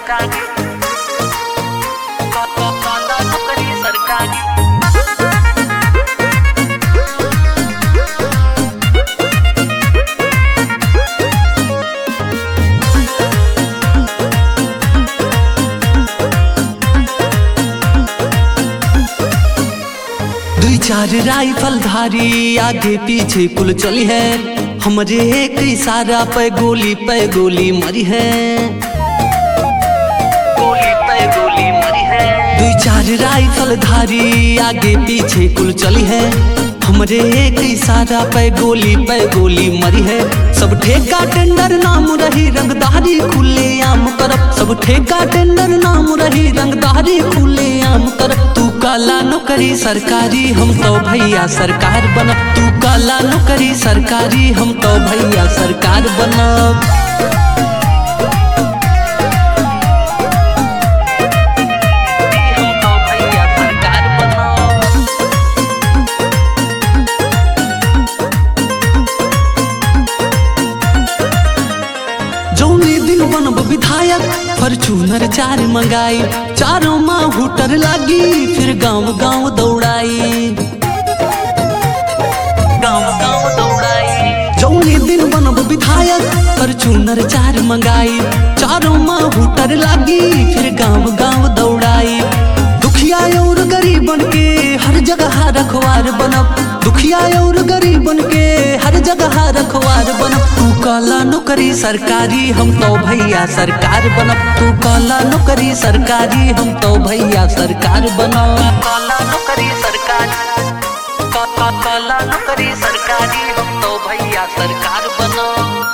सरकारी काला नौकरी सरकारी। दुई चार राइफल धारी आगे पीछे कुल चली है, हमरे एक इशारा पे गोली मरी है, गोली मरी है। दुई चार राइफल धारी आगे पीछे कुल चली है, हमरे एक इशारा पे गोली मरी है। सब ठेका टेंडर नाम रही रंगदारी खुले आम करब, सब ठेका टेंडर नाम रही रंगदारी खुले आम करब। तू काला नौकरी सरकारी हम तो भैया सरकार बनब, तू काला नौकरी सरकारी हम तो भैया सरकार बनब। जौने दिन बनब विधायक फॉर्च्यूनर 4 मंगाई, चारों माँ हुटर लागी फिर गांव गांव दौड़ाई, गाँव गाँव दौड़ाई। जौने दिन बनब विधायक फॉर्च्यूनर 4 मंगाई, चारों माँ हुटर लागी फिर गांव गांव दौड़ाई। दुखिया और गरीबन के हर जगह रखवार बनब, दुखिया और गरीबन के हर जगह रखवार बनब। तू काला नौकरी सरकारी हम तो भैया सरकार बनब, तू काला नौकरी सरकारी हम तो भैया सरकार बनब। काला नौकरी सरकारी काला नौकरी सरकारी हम तो भैया सरकार बनो।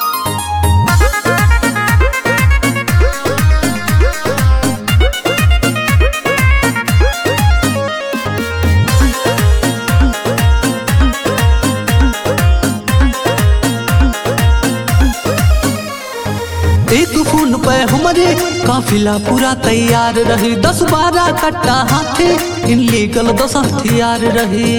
एक फोन पे हमारे काफिला पूरा तैयार रही, 10-12 कट्टा हाथे इनलीगल 10 हथियार रही,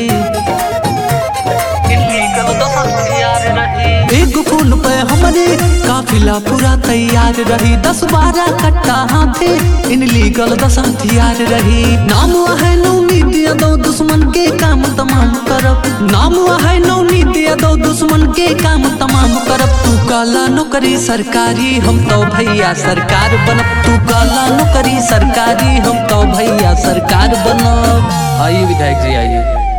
इनलीगल 10 हथियार रही। एक फोन पे हमारे काफिला पूरा तैयार रही, 10-12 कट्टा हाथे इनलीगल 10 हथियार रही। नाम है नवनीत यादव दुश्मन के काम तमाम करब, नाम है नवनीत यादव दुश्मन के काम तमाम करब। तू काला नौकरी सरकारी हम तो भैया सरकार बनब, तू काला नौकरी सरकारी हम तो भैया सरकार बनब। आइए विधायक जी आइए।